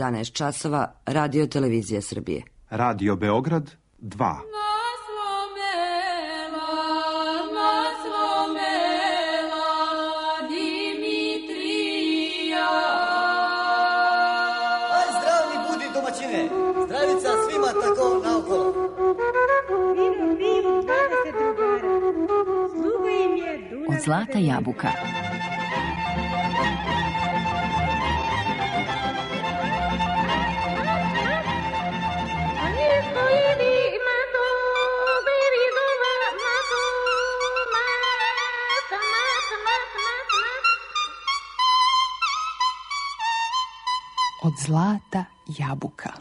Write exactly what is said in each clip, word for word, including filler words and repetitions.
jedanaest časova, Radio Televizija Srbije. Radio Beograd dva. Zdravica svima tako naokolo. Vino, vino, dvadeset drugara. Sluga im je Dunav. Od zlata jabuka. Od zlata jabuka.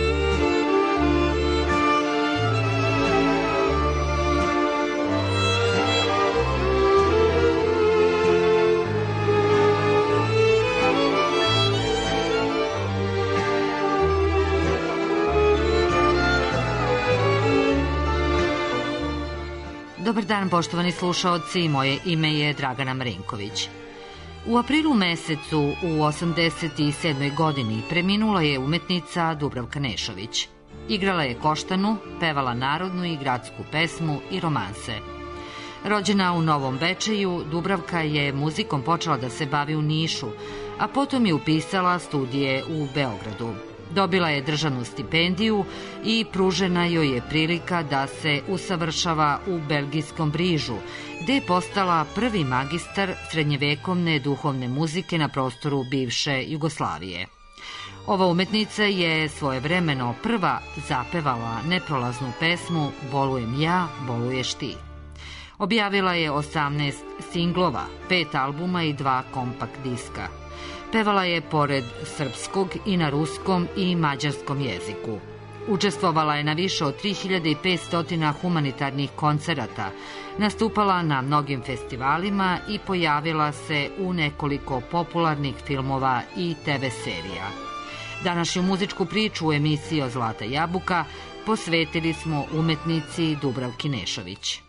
Dobar dan, poštovani slušaoci, moje ime je Dragana Marinković. U aprilu mesecu u osamdeset sedmoj godini preminula je umetnica Dubravka Nešović. Igrala je koštanu, pevala narodnu i gradsku pesmu i romanse. Rođena u Novom Bečeju, Dubravka je muzikom počela da se bavi u Nišu, a potom je upisala studije u Beogradu. Dobila je državnu stipendiju i pružena joj je prilika da se usavršava u belgijskom Brižu, gde je postala prvi magistar srednjevekovne duhovne muzike na prostoru bivše Jugoslavije. Ova umetnica je svojevremeno prva zapevala neprolaznu pesmu Bolujem ja, boluješ ti. Objavila je osamnaest singlova, pet albuma i dva kompakt diska. Pevala je pored srpskog i na ruskom i mađarskom jeziku. Učestvovala je na više od tri hiljade petsto humanitarnih koncerata, nastupala na mnogim festivalima i pojavila se u nekoliko popularnih filmova i te ve serija. Današnju muzičku priču u emisiji Od zlata jabuka posvetili smo umetnici Dubravki Nešović.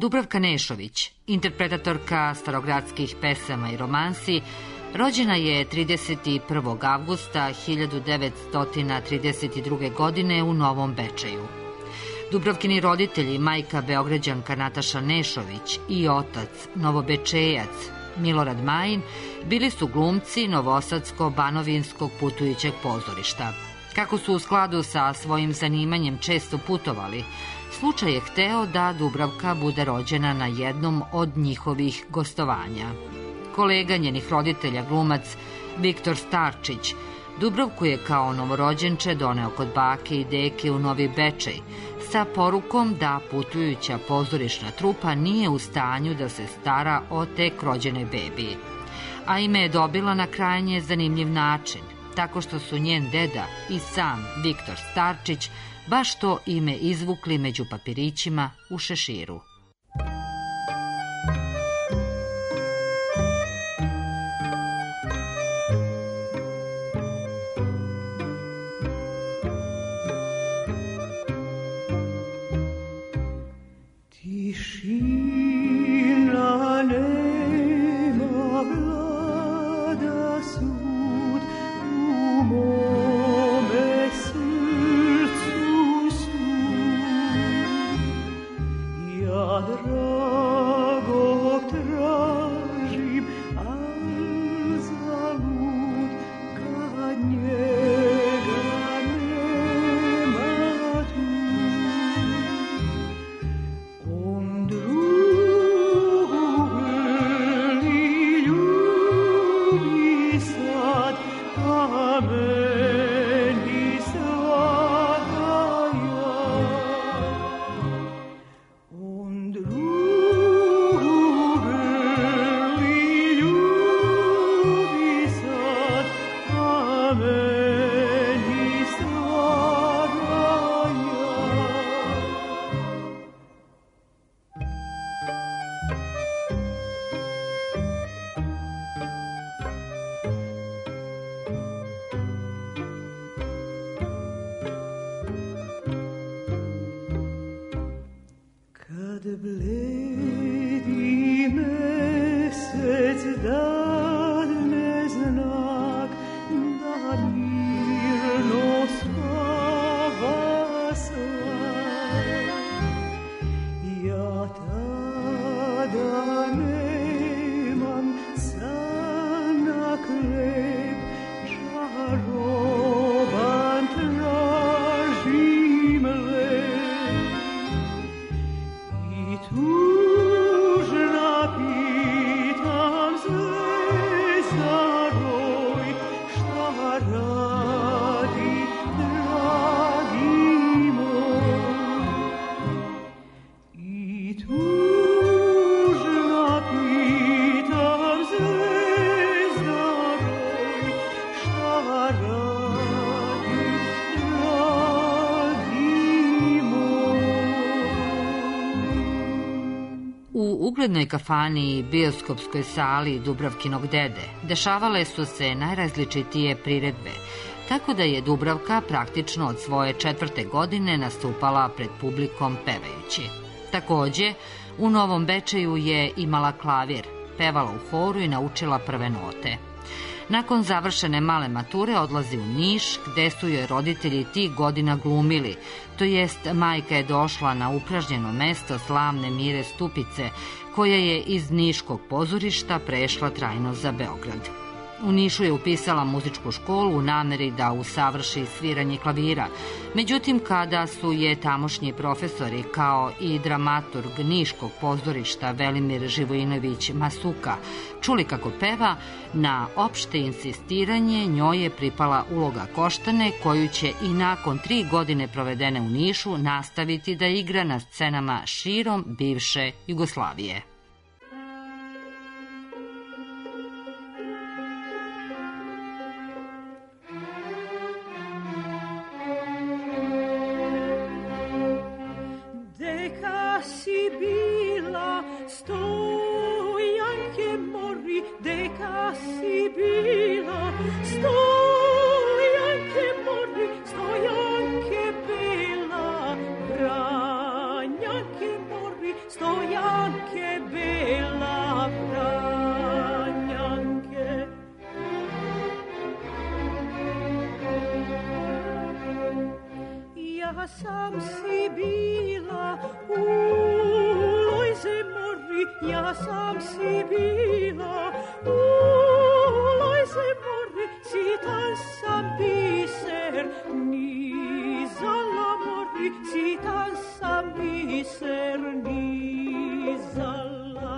Dubravka Nešović, interpretatorka starogradskih pesama i romansi, rođena je trideset prvog avgusta hiljadu devetsto trideset druge. godine u Novom Bečeju. Dubravkini roditelji, majka Beograđanka Nataša Nešović i otac Novobečejac Milorad Majin, bili su glumci Novosadsko-Banovinskog putujućeg pozorišta. Kako su u skladu sa svojim zanimanjem često putovali, slučaj je hteo da Dubravka bude rođena na jednom od njihovih gostovanja. Kolega njenih roditelja, glumac Viktor Starčić, Dubravku je kao novorođenče doneo kod bake i deke u Novi Bečej sa porukom da putujuća pozorišna trupa nije u stanju da se stara o tek rođenoj bebi. A ime je dobila na krajnje zanimljiv način, tako što su njen deda i sam Viktor Starčić baš to ime izvukli među papirićima u šeširu. U uglednoj kafani i bioskopskoj sali Dubravkinog dede dešavale su se najrazličitije priredbe, tako da je Dubravka praktično od svoje četvrte godine nastupala pred publikom pevajući. Takođe, u Novom Bečeju je imala klavir, pevala u horu i naučila prve note. Nakon završene male mature odlazi u Niš, gde su joj roditelji tih godina glumili, to jest majka je došla na upražnjeno mesto slavne Mire Stupice, koja je iz Niškog pozorišta prešla trajno za Beograd. U Nišu je upisala muzičku školu u nameri da usavrši sviranje klavira. Međutim, kada su je tamošnji profesori kao i dramaturg Niškog pozorišta Velimir Živojinović Masuka čuli kako peva, na opšte insistiranje njoj je pripala uloga Koštane, koju će i nakon tri godine provedene u Nišu nastaviti da igra na scenama širom bivše Jugoslavije. Deka si bila, stojanke mori, stojanke bela, branjanke mori, stojanke sam si bila u lojze mori, ja sam si bila u lojze mori, sitan sam biser, nizala mori, sitan sam biser, nizala.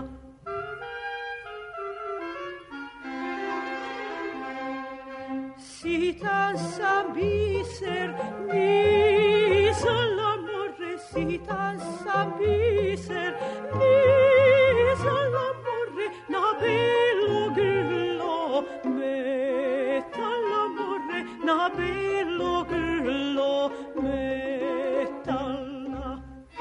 Sitan sam biser, nizala more, sitan sam biser, nizala more, na belo grlo, metala more, na belo grlo, metala.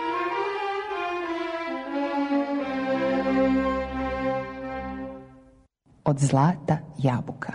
Od zlata jabuka.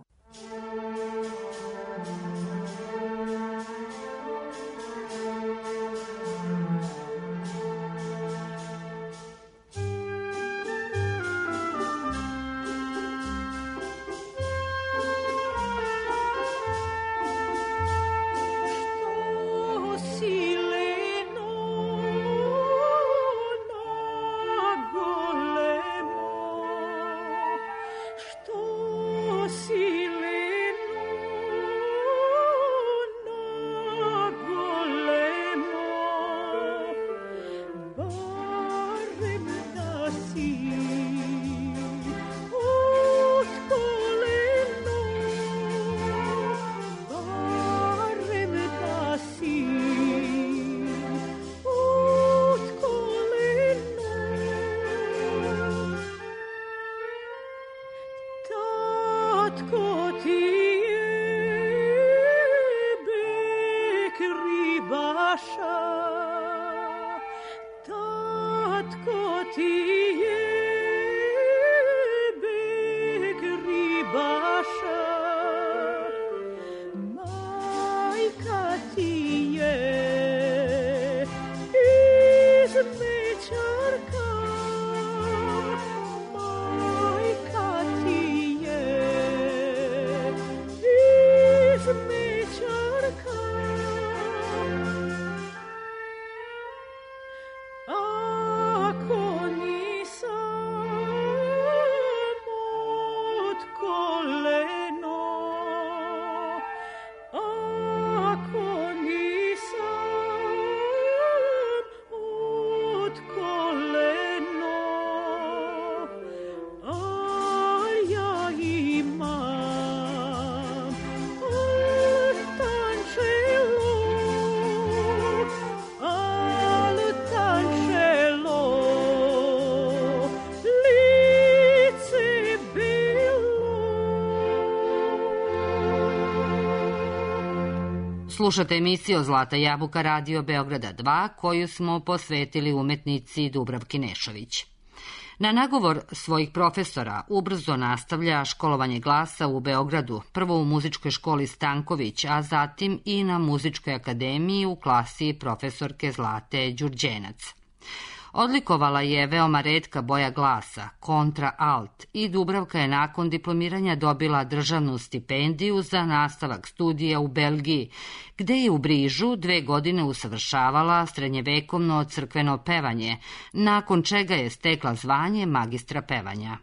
Slušate emisiju Zlata jabuka Radio Beograda dva, koju smo posvetili umetnici Dubravki Nešović. Na nagovor svojih profesora ubrzo nastavlja školovanje glasa u Beogradu, prvo u muzičkoj školi Stanković, a zatim i na muzičkoj akademiji u klasi profesorke Zlate Đurđenac. Odlikovala je veoma retka boja glasa, kontra alt, i Dubravka je nakon diplomiranja dobila državnu stipendiju za nastavak studija u Belgiji, gde je u Brižu dve godine usavršavala srednjevekovno crkveno pevanje, nakon čega je stekla zvanje magistra pevanja.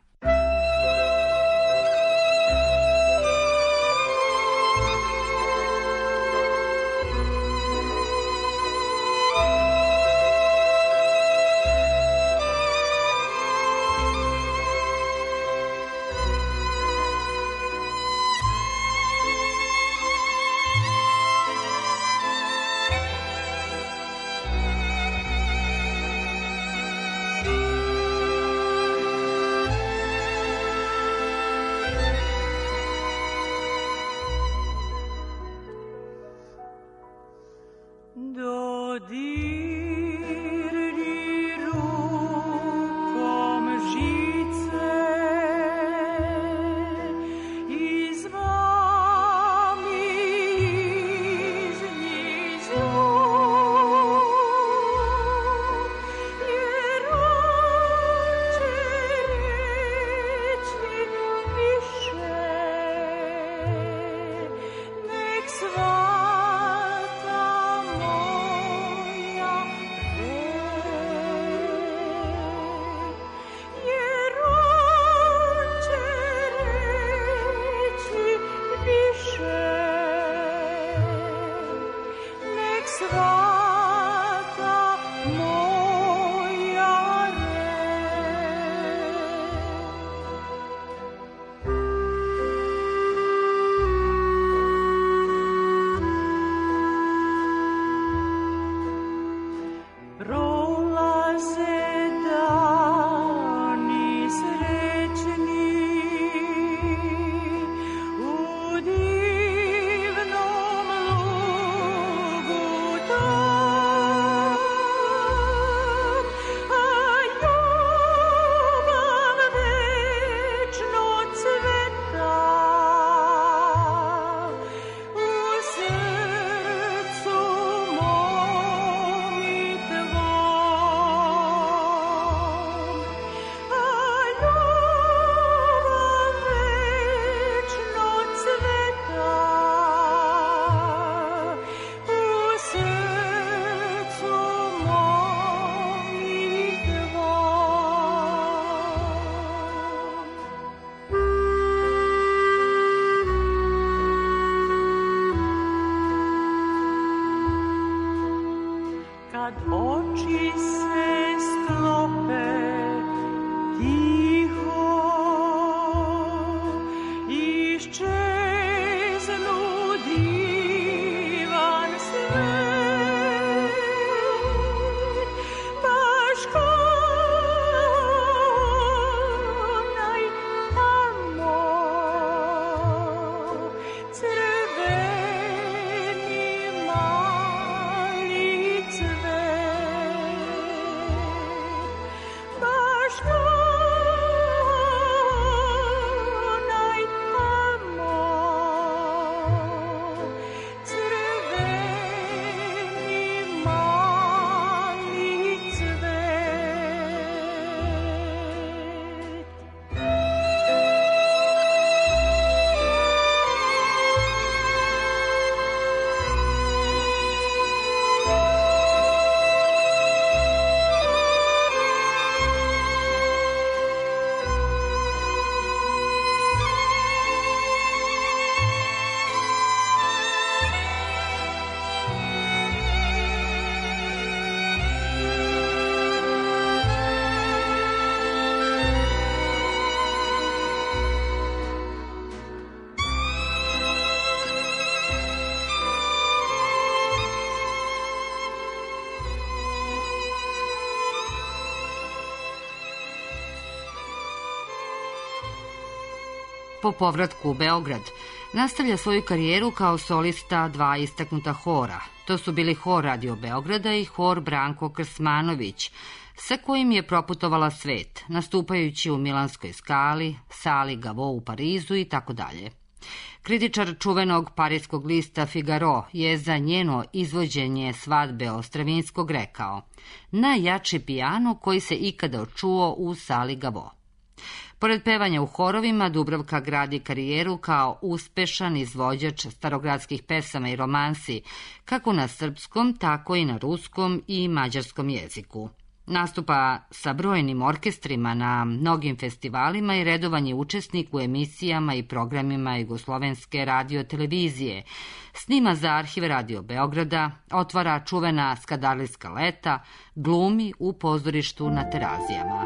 Po povratku u Beograd nastavlja svoju karijeru kao solista dva istaknuta hora. To su bili Hor Radio Beograda i Hor Branko Krsmanović, sa kojim je proputovala svet, nastupajući u Milanskoj Skali, Sali Gavo u Parizu i tako dalje. Kritičar čuvenog parijskog lista Figaro je za njeno izvođenje svadbe Ostravinskog rekao: najjači pijano koji se ikada čuo u Sali Gavo. Pored pevanja u horovima, Dubravka gradi karijeru kao uspešan izvođač starogradskih pesama i romansi, kako na srpskom, tako i na ruskom i mađarskom jeziku. Nastupa sa brojnim orkestrima na mnogim festivalima i redovan je učesnik u emisijama i programima Jugoslovenske radio-televizije. Snima za arhive Radio Beograda, otvara čuvena skadarlijska leta, glumi u pozorištu na Terazijama.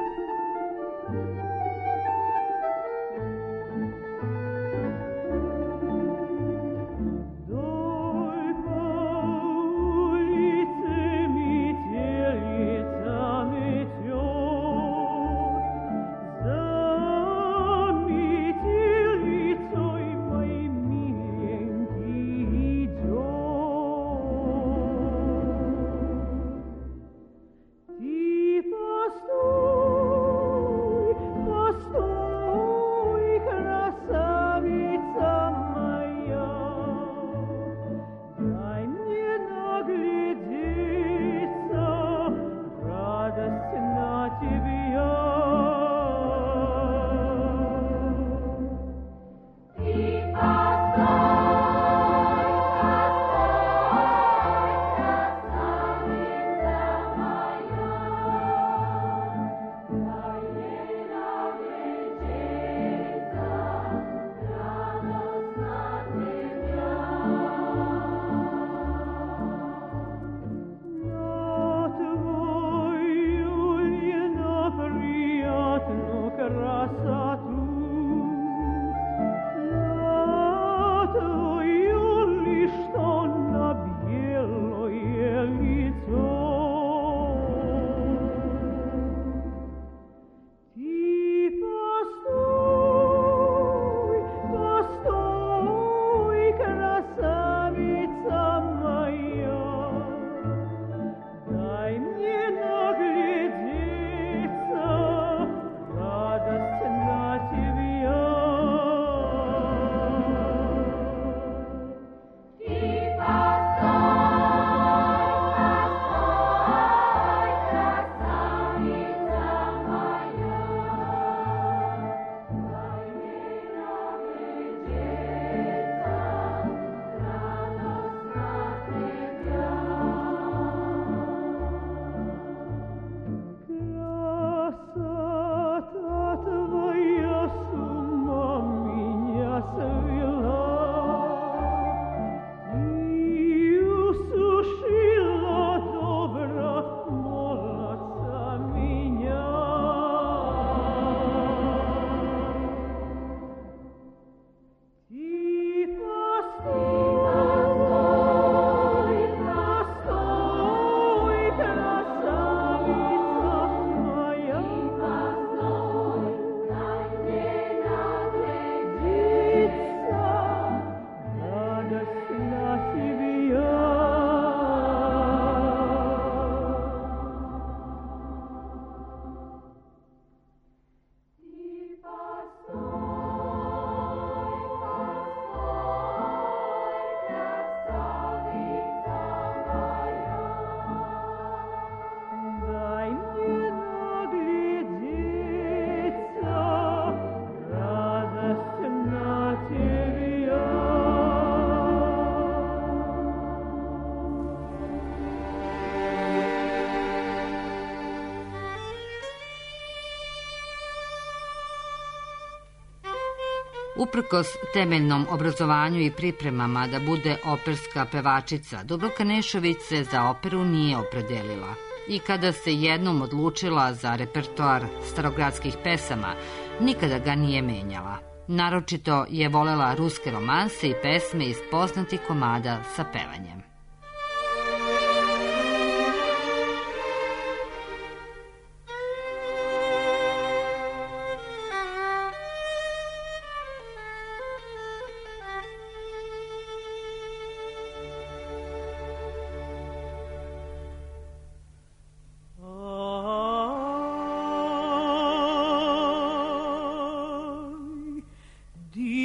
Uprkos temeljnom obrazovanju i pripremama da bude operska pevačica, Dubravka Nešović se za operu nije opredelila. I kada se jednom odlučila za repertoar starogradskih pesama, nikada ga nije menjala. Naročito je volela ruske romanse i pesme iz poznatih komada sa pevanjem.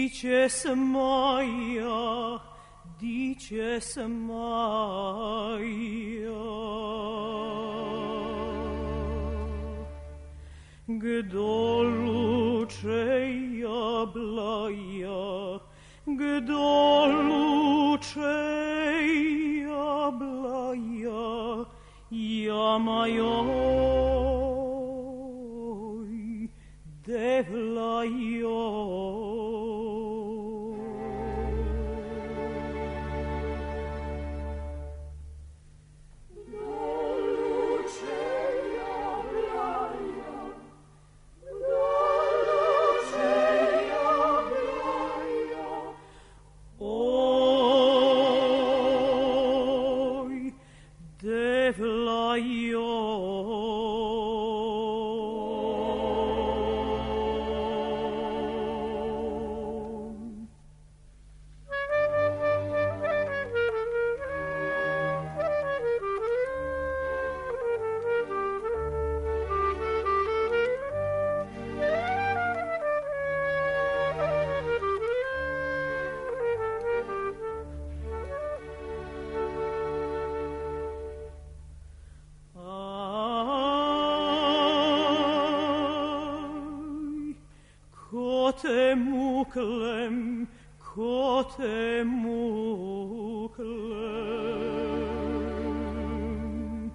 dices Maia, dices Maia. Gdo luce jablaja, gdo luce jablaja, jamajoj, devlajoj. Kote muklem, kote muklem,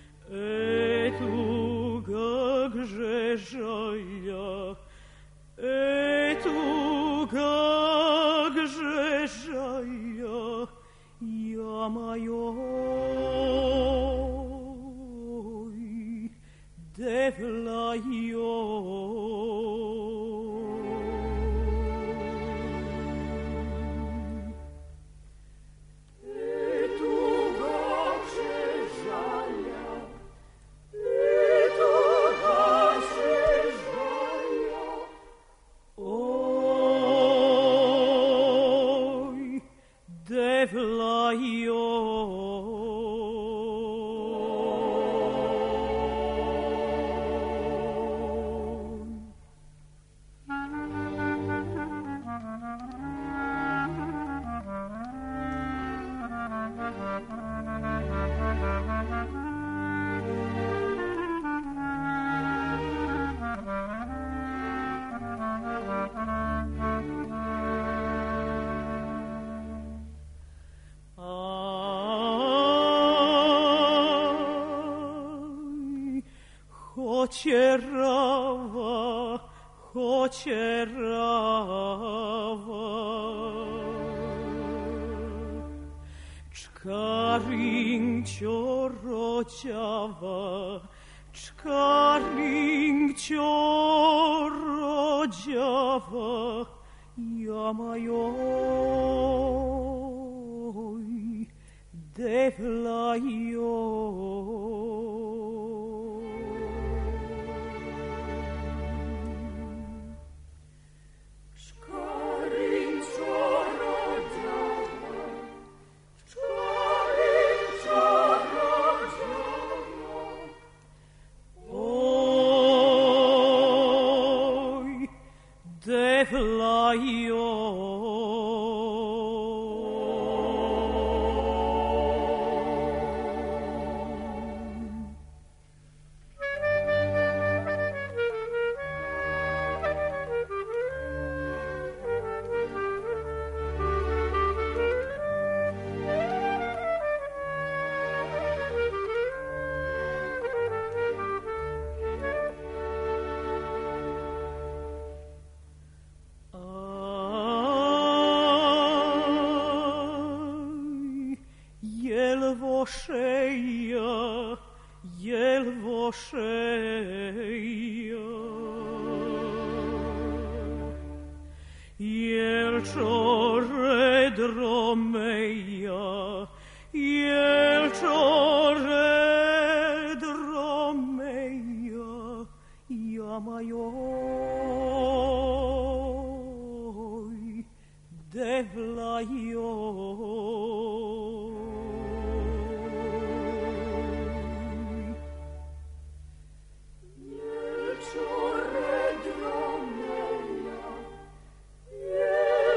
etu gagže žalja, etu gagže žalja, jamajoj, devlajoj. Hoće rava, hoće rava, čkaring čorođava, čkaring čorođava, jamajoj, devlajoj. Vošeja, jel vošeja, jel čore dromeja, jel čore dromeja, jamajoj, devlajoj. Čore dromeja, jel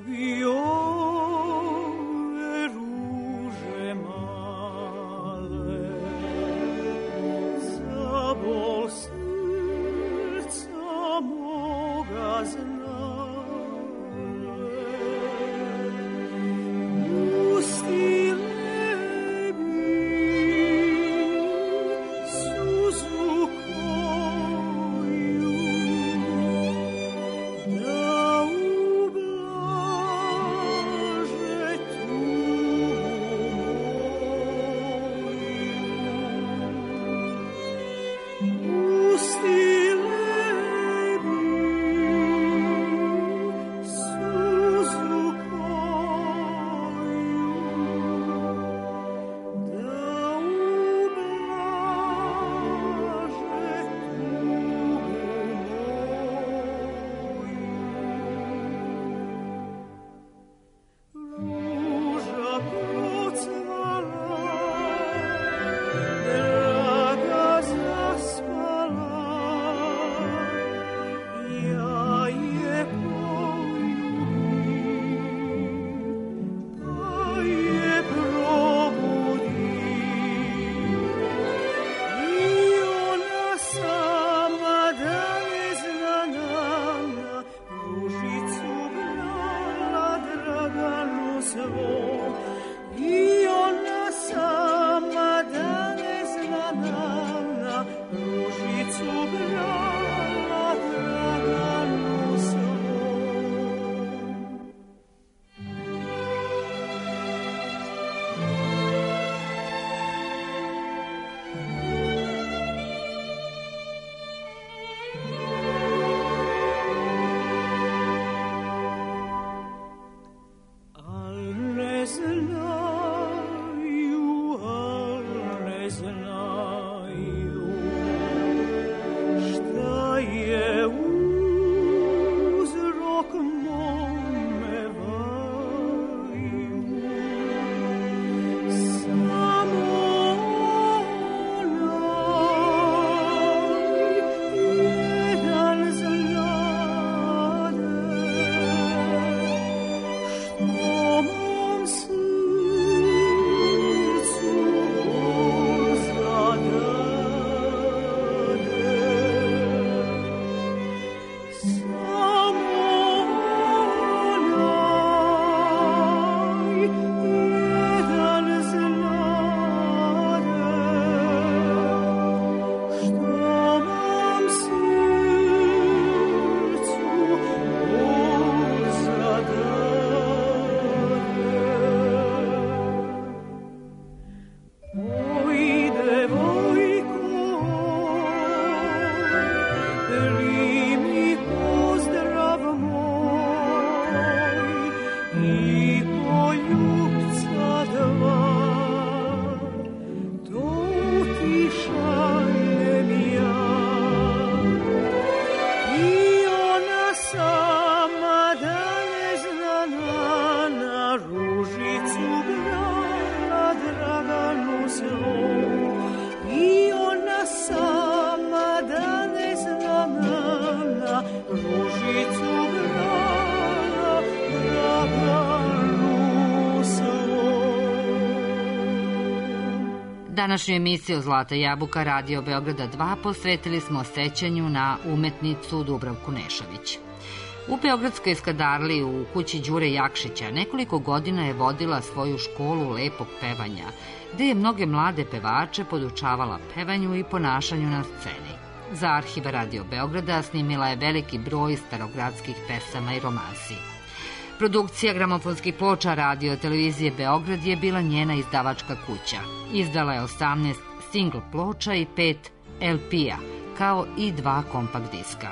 Današnju emisiju Zlata jabuka Radio Beograda dva posvetili smo sećanju na umetnicu Dubravku Nešović. U Beogradskoj Skadarliji u kući Đure Jakšića nekoliko godina je vodila svoju školu lepog pevanja, gde je mnoge mlade pevače podučavala pevanju i ponašanju na sceni. Za arhiv Radio Beograda snimila je veliki broj starogradskih pesama i romansi. Produkcija gramofonskih ploča Radio Televizije Beograd je bila njena izdavačka kuća. Izdala je osamnaest singl ploča i pet el pe-a, kao i dva kompakt diska.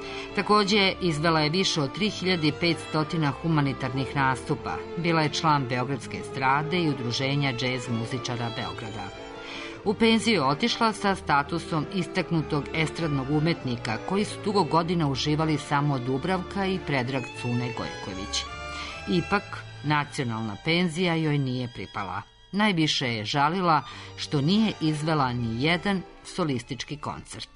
Takođe, izvela je više od tri hiljade petsto humanitarnih nastupa, bila je član Beogradske estrade i udruženja džez muzičara Beograda. U penziju je otišla sa statusom istaknutog estradnog umetnika, koji su dugo godina uživali samo Dubravka i Predrag Cune Gojković. Ipak, nacionalna penzija joj nije pripala. Najviše je žalila što nije izvela ni jedan solistički koncert.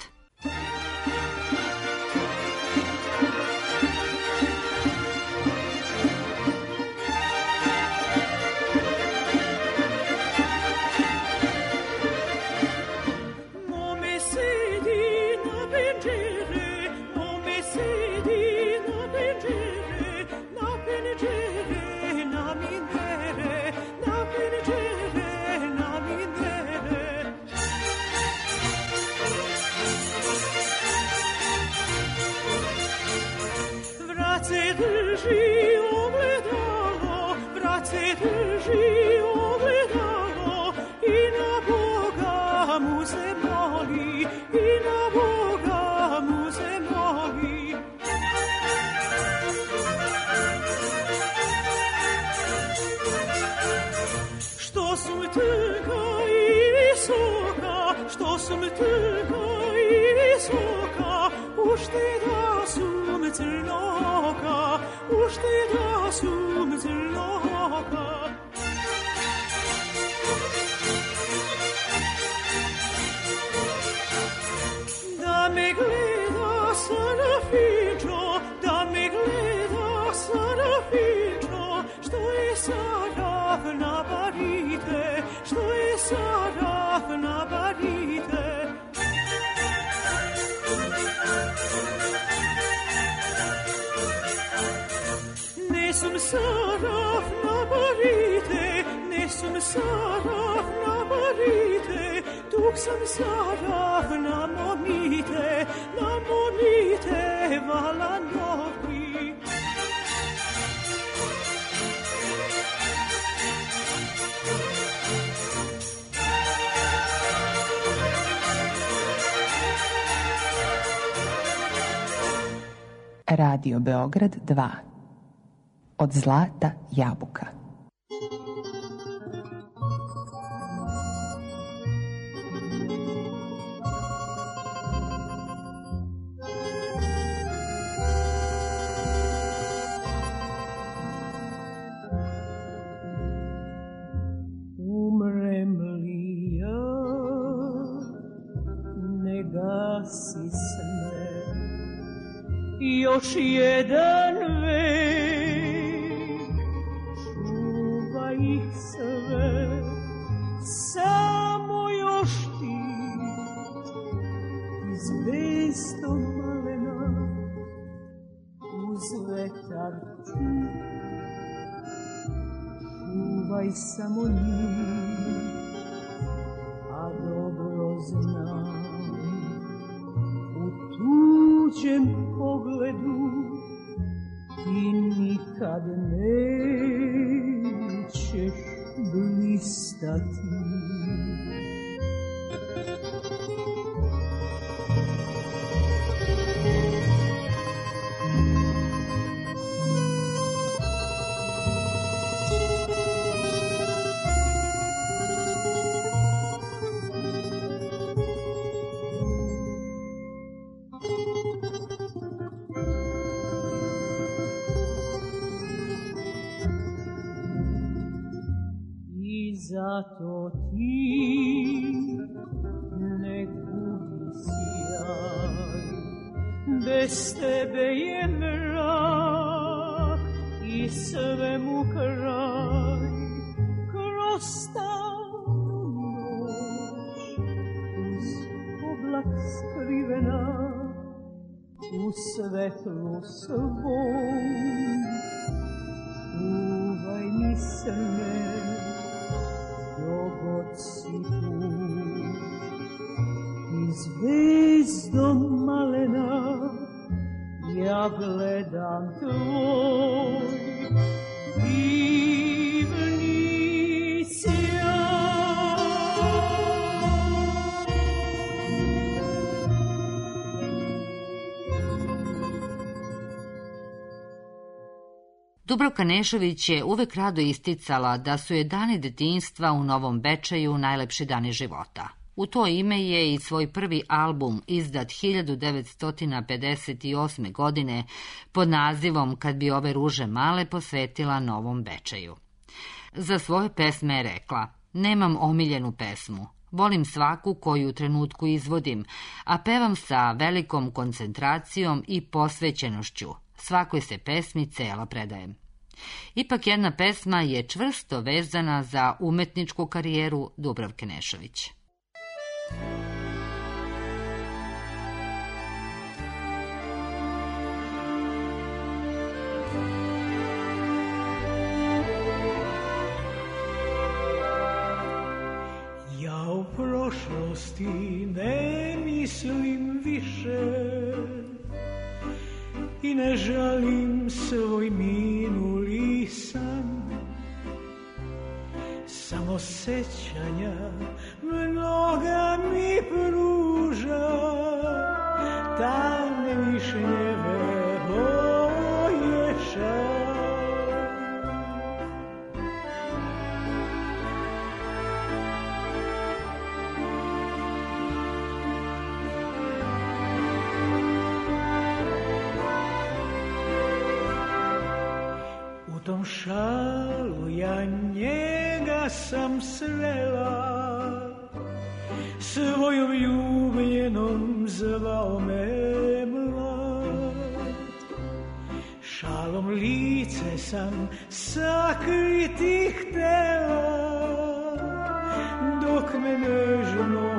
sumtuga isoka, uštida sumcrnoka, uštida sumcrnoka. Da me gleda Sarafičo, da me gleda Sarafičo, što je Saraf na barite, što je Saraf na barite. Nesum Saraf na barite, nesum Saraf na barite, tuk sam Saraf na monite, na monite vala novi. Radio Beograd dva. Od zlata jabuka. Umrem li ja, ne gasi sme, još jedan vek, čuva ih sve, samo još ti, zvezdo malena, uz vetar čuj, čuvaj samo njih, a dobro znam, u tuđem pogledu ti nikad nećeš blistati. Zato ti ne gubi sjaj, bez tebe je mrak i sve mu kraj. Kroz tamnu noć, uz oblak skrivena, u svetlu svom, čuvaj mi srne, dogod si tu, i zvezdom malena, ja gledam tvoj divni sjaj. Dubravka Nešović je uvek rado isticala da su je dani detinjstva u Novom Bečeju najlepši dani života. U to ime je i svoj prvi album izdat hiljadu devetsto pedeset osme. godine pod nazivom Kad bi ove ruže male posvetila Novom Bečeju. Za svoje pesme je rekla: nemam omiljenu pesmu, volim svaku koju u trenutku izvodim, a pevam sa velikom koncentracijom i posvećenošću. Svakoj se pesmi cela predajem. Ipak jedna pesma je čvrsto vezana za umetničku karijeru Dubravke Nešović. Ja u prošlosti ne mislim više i ne žalim svoj minuli san. Samo sećanja mnoga mi pruža, tamne višnjeve boje šal. tom šalu ja njega sam srela, svojom ljubljenom zvao me mlad. Šalom lice sam sakriti htela, dok me nežno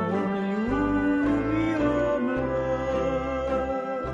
ljubio mlad.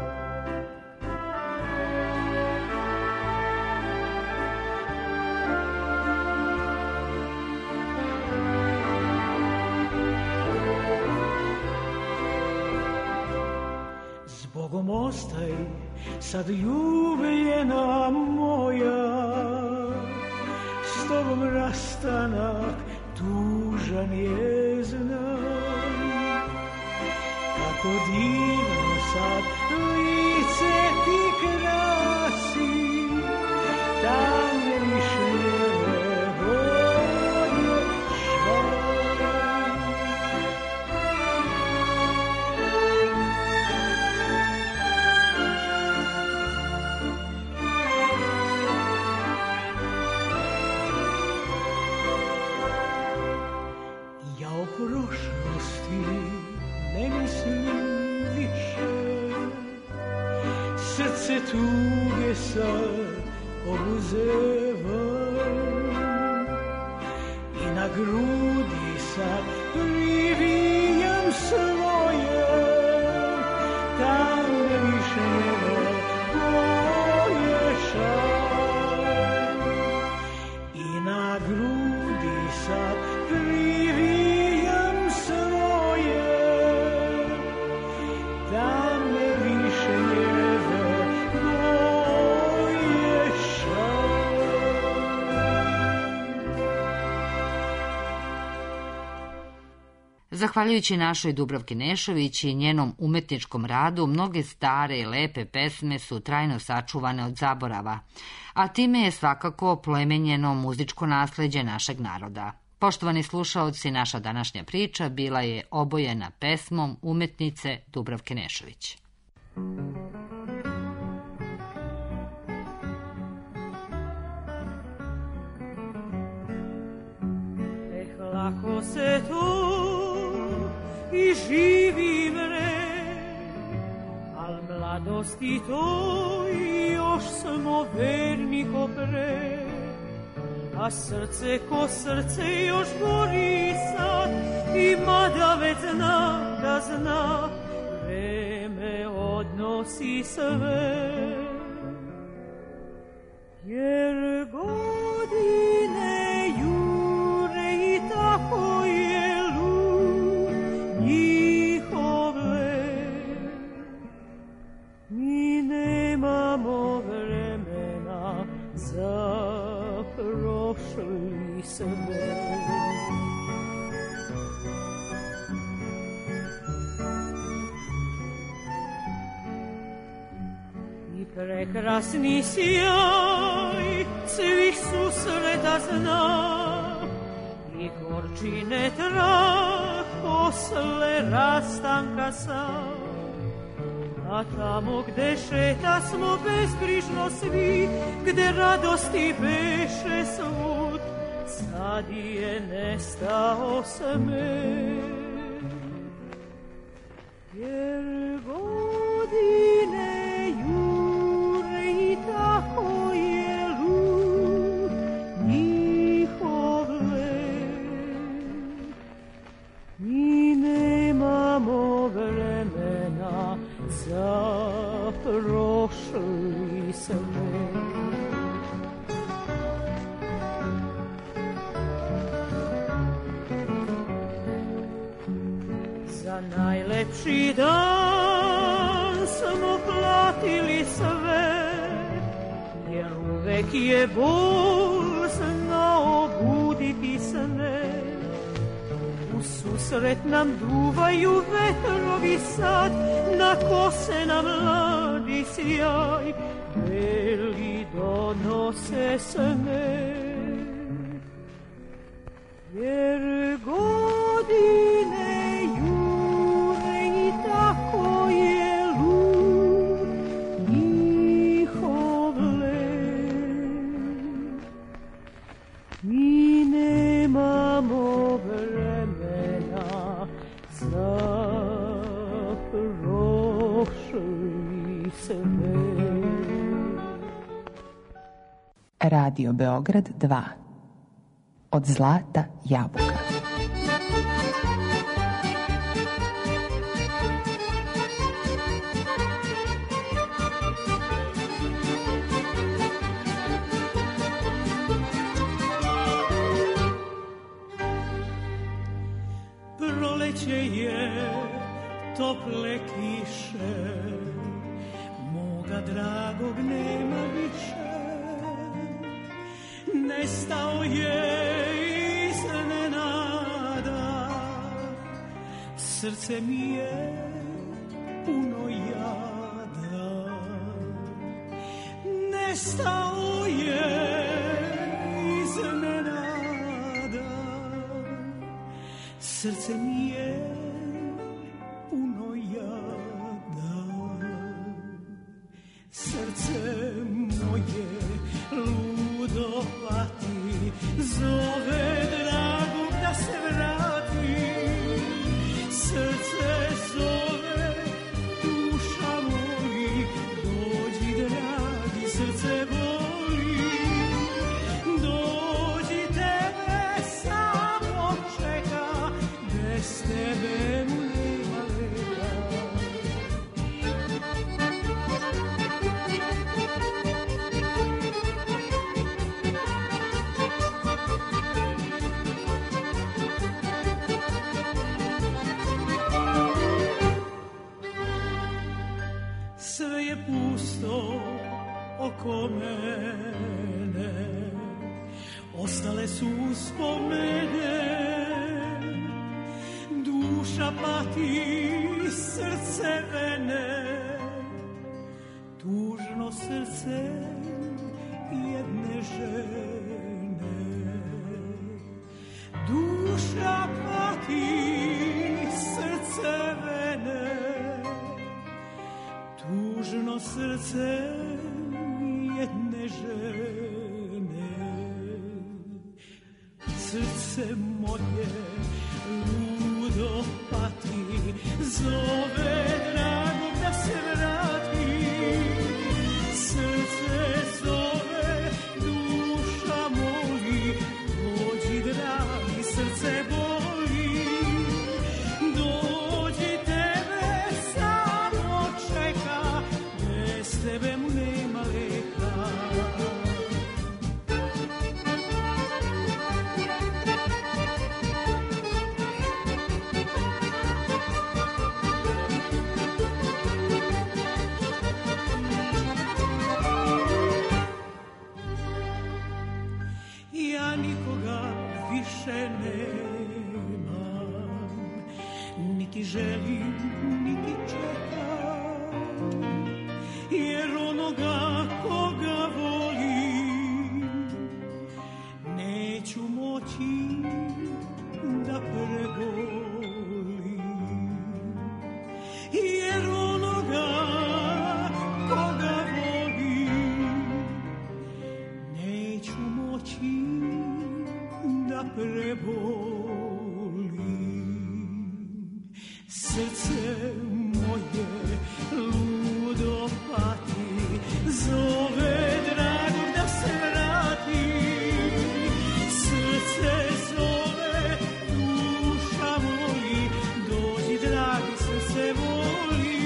Zbogom ostaj sad ljubljena moja, s tobom rastanak tužan je znam. Kako divno sad lice ti krasi, tamne višnjeve boje šalj. Ja o prošlosti ne mislim više, srce tuge sad obuzeva i na grudi sad privijam svoje tamne višnjeve boje šalj. I na grudi sad privijam svoje tamne višnjeve boje šalj. Zahvaljujući našoj Dubravki Nešović i njenom umetničkom radu, mnoge stare i lepe pesme su trajno sačuvane od zaborava, a time je svakako plemenjeno muzičko nasleđe našeg naroda. Poštovani slušaoci, naša današnja priča bila je obojena pesmom umetnice Dubravke Nešović. Eh, lako se tu i živi mre, al mladosti to još smo verni ko pre. A srce ko srce još gori sad, i mada već zna da zna, vreme odnosi sve. Jer godine jure i tako je lud njihov let. Mi nemamo vremena za prošli svet. I prekrasni sjaj svih susreta zna, i gorčine trah posle rastanka sam. A tamo gde šeta smo bezbrižno svi, gde radosti beše svud, sad je nestao smet. Jer godine jure i tako je lud njihov let. Mi nemamo vremena za prošli svet. Za najlepši dan smo platili sve, jer uvek je bol znao buditi sne. U susret nam duvaju vetrovi sad, na kose nam mladi sjaj, beli donose sne. Jer godine jure i tako je lud njihov let. sebe. Radio Beograd dva. Od zlata jabuka. Proleće je, tople kiše, moga dragog nema više. Nestao je iznenada, srce mi je puno jada. Nestao je iznenada, srce mi je puno jada. Srce moje ludo pati, zove dragog da se vrati. Srce zove, duša moji, dođi dragi, srce voli. Dođi, tebe samo čeka, bez tebe mu nema leka. Sve je pusto oko mene, ostale su uspomene. Duša pati, srce vene, tužno srce jedne žene. Duša pati, srce vene, tužno srce jedne žene. Srce moje ludo pati, zove dragog da se vrati. Srce zove, duša moji, dođi dragi, srce boli. Dođi, tebe samo čeka, bez tebe mu nema leka. Ja nikoga više nemam, niti želim, niti čekam, jer onoga koga volim neću moći da prebolim. Jer onoga koga volim neću moći da prebolim. Srce moje ludo pati, zove dragog da se vrati. Srce zove, duša moji, dođi dragi, srce voli.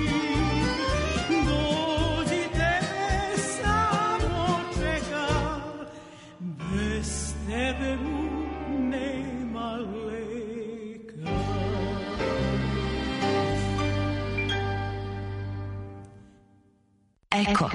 Dođi, tebe samo čeka, bez tebe mu nema leka. Eko.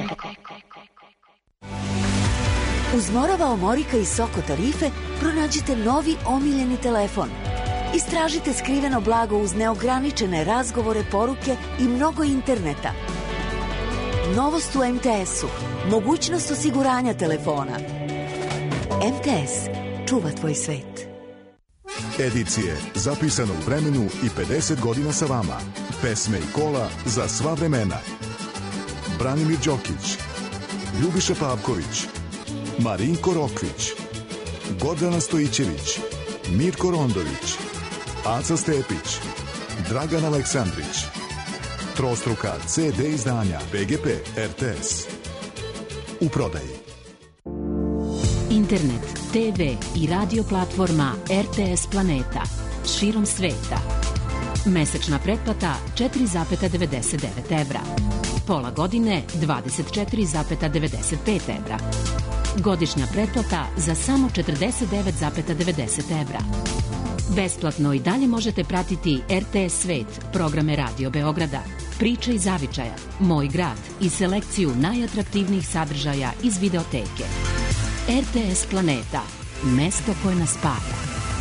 Uz Morava Omorika i Soko tarife pronađite novi omiljeni telefon. Istražite skriveno blago uz neograničene razgovore, poruke i mnogo interneta. Novost u em te esu. Mogućnost osiguranja telefona. em te es čuva tvoj svet. Edicije zapisano u vremenu i pedeset godina sa vama. Pesme i kola za sva vremena. Branimir Đokić, Ljubiša Pavković, Marinko Rokvić, Gordana Stojićević, Mirko Rondović, Aca Stepić, Dragan Aleksandrić, Trostruka ce de izdanja B G P R T S. U prodaji. Internet, te ve i radio platforma R T S Planeta širom sveta. Mesečna pretplata četiri zarez devedeset devet evra. Pola godine dvadeset četiri zarez devedeset pet evra. Godišnja pretplata za samo četrdeset devet zarez devedeset evra. Besplatno i dalje možete pratiti R T S Svet, programe Radio Beograda, Priče iz zavičaja, Moj grad i selekciju najatraktivnijih sadržaja iz videoteke. R T S Planeta, mesto koje nas spaja.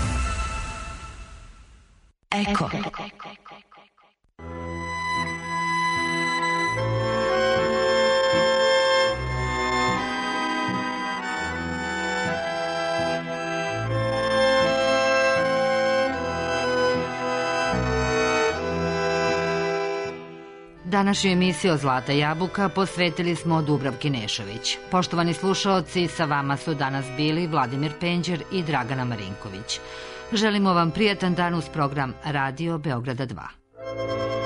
Eko. Današnju emisiju Zlata jabuka posvetili smo Dubravki Nešović. Poštovani slušaoci, sa vama su danas bili Vladimir Penđer i Dragana Marinković. Želimo vam prijatan dan uz program Radio Beograda dva.